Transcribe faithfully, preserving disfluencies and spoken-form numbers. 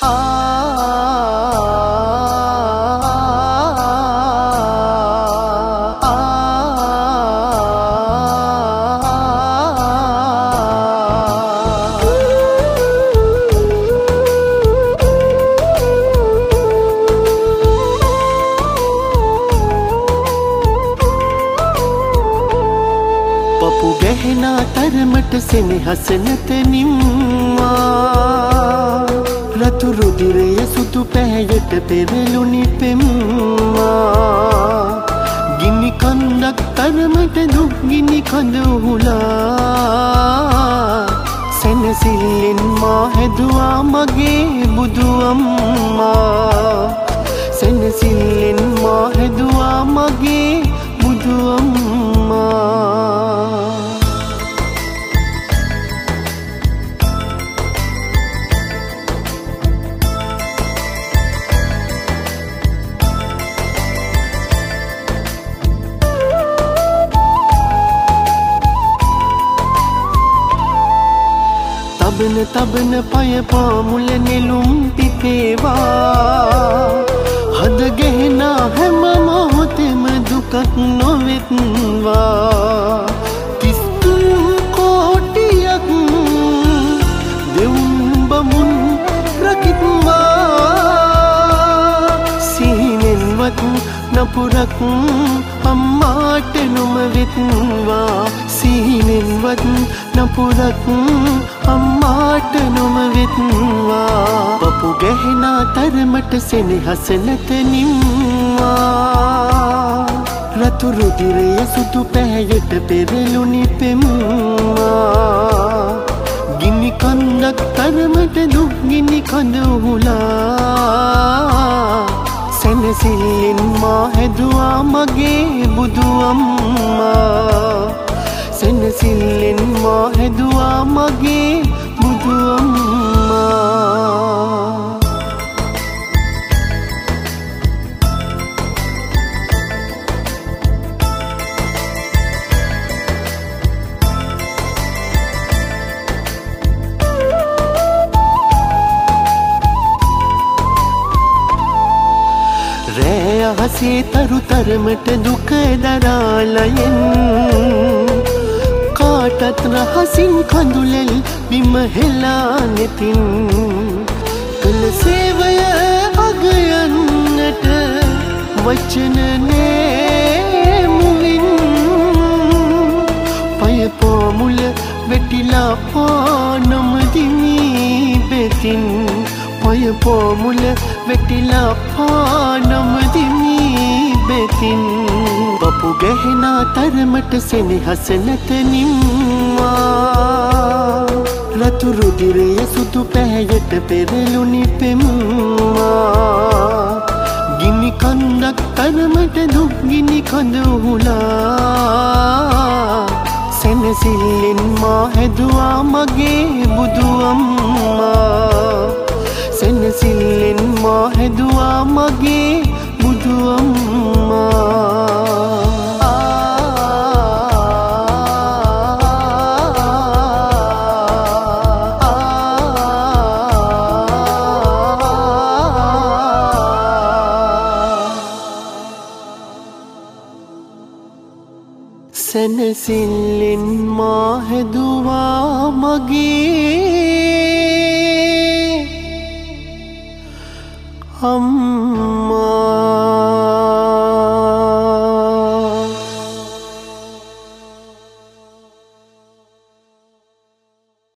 पपु गहना तरमट सेनेहस නැත නිම්මා රතු රුධිරය සුදු පැහැයට පෙරළුණි පෙම්මා ගිනි කන්දක් තරමට දුක් ගිනි කඳ උහුලා සැනසිල්ලෙන් මා හැදුවා මගේ බුදු අම්මා සැනසිල්ලෙන් මා හැදුවා මගේ බුදු අම්මා තබන තබන පය පාමුල නෙළුම් පිපේවා හද ගෙනා හැම මොහොතෙම දුකක් නොවෙත්වා තිස් තුන් කෝටියක් දෙවුන් බමුන් රකිත්වා සිහිනෙන්වත් නපුරක් අම්මාට නොම වෙත්වා සිහිනෙන්වත් නපුරක් අම්මාට නොම වෙත්වා පපු ගැහෙනා තරමට සෙනෙහස නැත නිම්මා රතු රුධිරය සුදු පැහැයට පෙරළුණි පෙම්මා ගිනි කන්දක් තරමට දුක් ගිනි කඳ උහුලා සැනසිල්ලෙන් මා හැදුවා මගේ බුදු අම්මා සැනසිල්ලෙන් මා හැදුවා මගේ බුදු අම්මා රෑ අහසේ තරු තරමට දුක දරාලයෙන් කාටත් රහසින් කඳුලෙල් බිම හෙලා නෙතින් කළ සේවය අගයන්නට වචන නෑමුවින් පය පාමුල වැටිලා පානමදිමී බෙතින් පය පාමුල වැටිලා පානමදිමී බෙතින් පපු ගැහෙනා තරමට සෙනෙහස නැත නිම්මා රතු රුධිරය සුදු පැහැයට පෙරළුණි පෙම්මා ගිනි කන්දක් තරමට දුක් ගිනි කඳ උහුලා සැනසිල්ලෙන් මා හැදුවා මගේ බුදු අම්මා සැනසිල්ලෙන් මා හැදුවා මගේ බුදු අම්මා සැනසිල්ලෙන් මා හැදුවා මගේ අම්මා